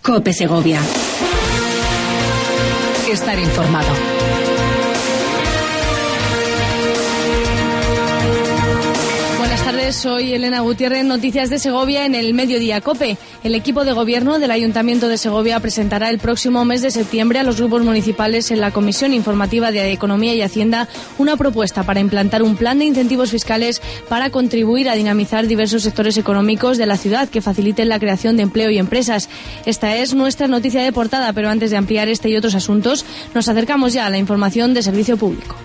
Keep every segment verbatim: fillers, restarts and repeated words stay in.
COPE Segovia. Estar informado. Buenas tardes, soy Elena Gutiérrez, noticias de Segovia en el Mediodía COPE. El equipo de gobierno del Ayuntamiento de Segovia presentará el próximo mes de septiembre a los grupos municipales en la Comisión Informativa de Economía y Hacienda una propuesta para implantar un plan de incentivos fiscales para contribuir a dinamizar diversos sectores económicos de la ciudad que faciliten la creación de empleo y empresas. Esta es nuestra noticia de portada, pero antes de ampliar este y otros asuntos, nos acercamos ya a la información de servicio público.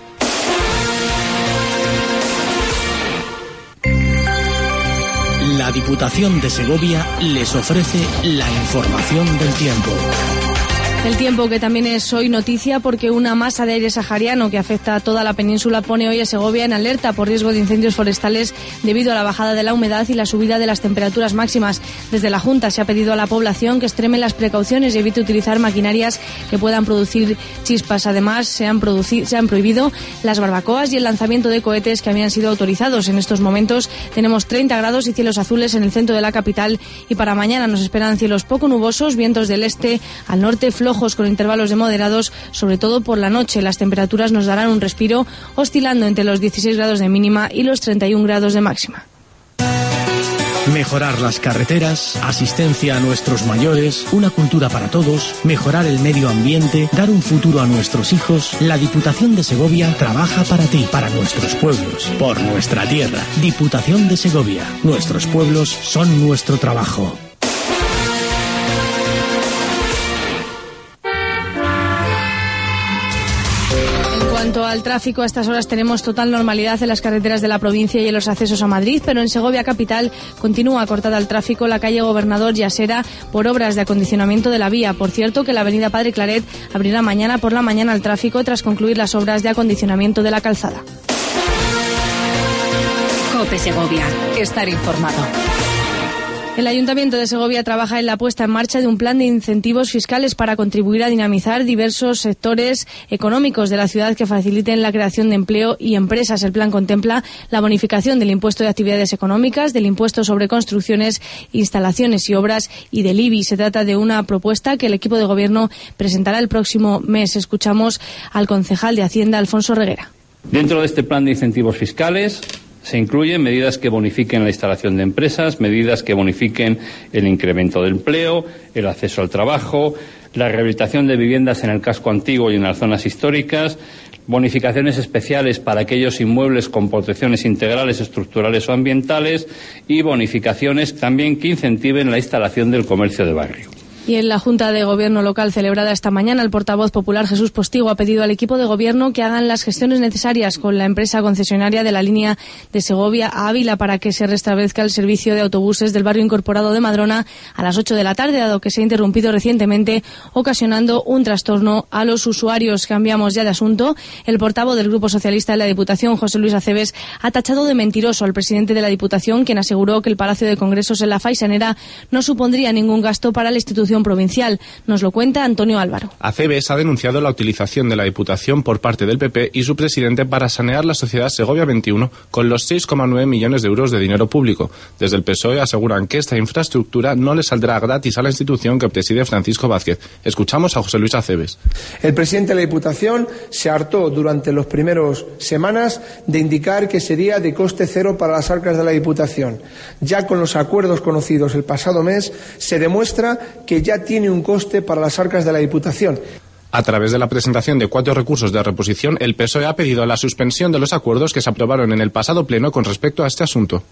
La Diputación de Segovia les ofrece la información del tiempo. El tiempo, que también es hoy noticia porque una masa de aire sahariano que afecta a toda la península pone hoy a Segovia en alerta por riesgo de incendios forestales debido a la bajada de la humedad y la subida de las temperaturas máximas. Desde la Junta se ha pedido a la población que extreme las precauciones y evite utilizar maquinarias que puedan producir chispas. Además, se han, produci- se han prohibido las barbacoas y el lanzamiento de cohetes que habían sido autorizados. En estos momentos tenemos treinta grados y cielos azules en el centro de la capital, y para mañana nos esperan cielos poco nubosos, vientos del este al norte flojos con intervalos de moderados, sobre todo por la noche. Las temperaturas nos darán un respiro, oscilando entre los dieciséis grados de mínima y los treinta y un grados de máxima. Mejorar las carreteras, asistencia a nuestros mayores, una cultura para todos, mejorar el medio ambiente, dar un futuro a nuestros hijos. La Diputación de Segovia trabaja para ti, para nuestros pueblos, por nuestra tierra. Diputación de Segovia. Nuestros pueblos son nuestro trabajo. En cuanto al tráfico, a estas horas tenemos total normalidad en las carreteras de la provincia y en los accesos a Madrid, pero en Segovia capital continúa cortada el tráfico la calle Gobernador Yasera por obras de acondicionamiento de la vía. Por cierto, que la avenida Padre Claret abrirá mañana por la mañana al tráfico tras concluir las obras de acondicionamiento de la calzada. COPE Segovia. Estar informado. El Ayuntamiento de Segovia trabaja en la puesta en marcha de un plan de incentivos fiscales para contribuir a dinamizar diversos sectores económicos de la ciudad que faciliten la creación de empleo y empresas. El plan contempla la bonificación del impuesto de actividades económicas, del impuesto sobre construcciones, instalaciones y obras y del I B I. Se trata de una propuesta que el equipo de gobierno presentará el próximo mes. Escuchamos al concejal de Hacienda, Alfonso Reguera. Dentro de este plan de incentivos fiscales se incluyen medidas que bonifiquen la instalación de empresas, medidas que bonifiquen el incremento del empleo, el acceso al trabajo, la rehabilitación de viviendas en el casco antiguo y en las zonas históricas, bonificaciones especiales para aquellos inmuebles con protecciones integrales, estructurales o ambientales, y bonificaciones también que incentiven la instalación del comercio de barrio. Y en la Junta de Gobierno local celebrada esta mañana, el portavoz popular Jesús Postigo ha pedido al equipo de gobierno que hagan las gestiones necesarias con la empresa concesionaria de la línea de Segovia a Ávila para que se restablezca el servicio de autobuses del barrio incorporado de Madrona a las ocho de la tarde, dado que se ha interrumpido recientemente, ocasionando un trastorno a los usuarios. Cambiamos ya de asunto. El portavoz del Grupo Socialista de la Diputación, José Luis Aceves, ha tachado de mentiroso al presidente de la Diputación, quien aseguró que el Palacio de Congresos en la Faisanera no supondría ningún gasto para la institución provincial. Nos lo cuenta Antonio Álvaro. Aceves ha denunciado la utilización de la Diputación por parte del P P y su presidente para sanear la sociedad Segovia veintiuno con los seis coma nueve millones de euros de dinero público. Desde el P S O E aseguran que esta infraestructura no le saldrá gratis a la institución que preside Francisco Vázquez. Escuchamos a José Luis Aceves. El presidente de la Diputación se hartó durante las primeras semanas de indicar que sería de coste cero para las arcas de la Diputación. Ya con los acuerdos conocidos el pasado mes se demuestra que ya tiene un coste para las arcas de la Diputación. A través de la presentación de cuatro recursos de reposición, el P S O E ha pedido la suspensión de los acuerdos que se aprobaron en el pasado pleno con respecto a este asunto.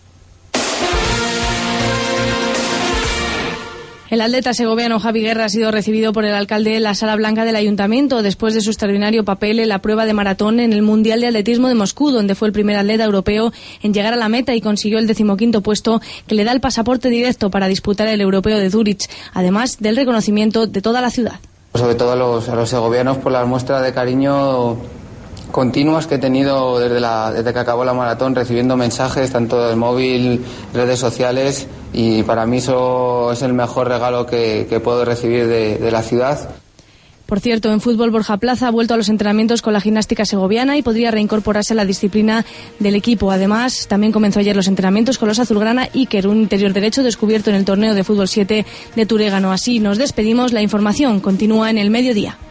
El atleta segoviano Javi Guerra ha sido recibido por el alcalde en la Sala Blanca del Ayuntamiento después de su extraordinario papel en la prueba de maratón en el Mundial de Atletismo de Moscú, donde fue el primer atleta europeo en llegar a la meta y consiguió el decimoquinto puesto que le da el pasaporte directo para disputar el Europeo de Zúrich, además del reconocimiento de toda la ciudad. Sobre todo a los, a los segovianos por las muestras de cariño continuas que he tenido desde, la, desde que acabó la maratón, recibiendo mensajes tanto del móvil, redes sociales, y para mí eso es el mejor regalo que, que puedo recibir de, de la ciudad. Por cierto, en fútbol, Borja Plaza ha vuelto a los entrenamientos con la gimnástica segoviana y podría reincorporarse a la disciplina del equipo. Además, también comenzó ayer los entrenamientos con los azulgrana Iker, un interior derecho descubierto en el torneo de fútbol siete de Turégano. Así nos despedimos. La información continúa en el mediodía.